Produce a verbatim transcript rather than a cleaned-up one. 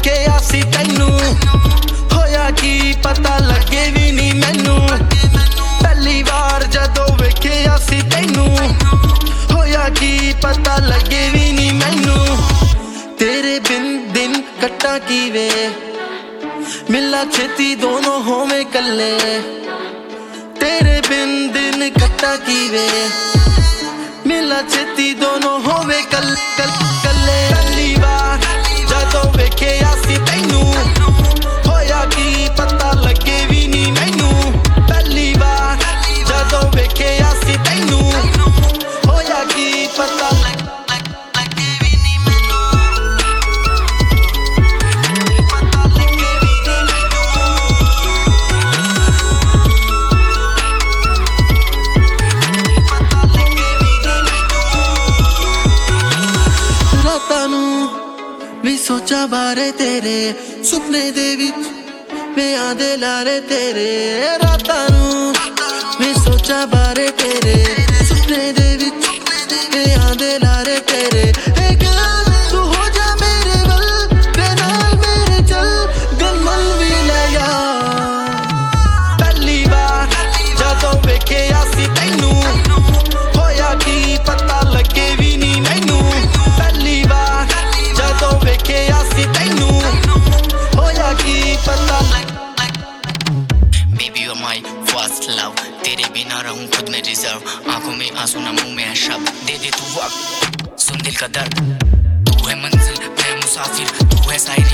वेखिया सी तैनू होया की पता लगे भी नहीं मैनू पहली बार जदों वेखिया सी तैनू होया की पता लगे भी नहीं मैनू तेरे बिन दिन कट्टा कीवे मिला छेती दोनों होवे कल्ले तेरे बिन दिन कट्टा कीवे मिला छेती दोनों होवे कल कल कल्ले पहली बार जदों वेखिया सी तैनू होया की पता लगे भी नहीं मैनू पहली बार जदों वेखिया सी तैनू होया की पता भी सोचा बारे तेरे सुपने दे विच मैं आंदे लारे तेरे रातां नूं मैं सोचा बारे तेरे सुपने दे विच मैं आंदे लारे तेरे ए गल तू हो जा मेरे वल ते नाल मेरे चल गल भी ले जा पहली बार जदों वेखिया सी तैनू होया की पता लगे भी नहीं मैनू पहली बार जदों वेखिया सी तैनू होया की पता Baby you're my first love तेरे बिना रहूं खुद में रिजर्व आंखों में आंसू ना मुंह में है शब्द दे दे तू वक्त सुन दिल का दर्द तू है मंजिल मैं मुसाफिर तू है साहिर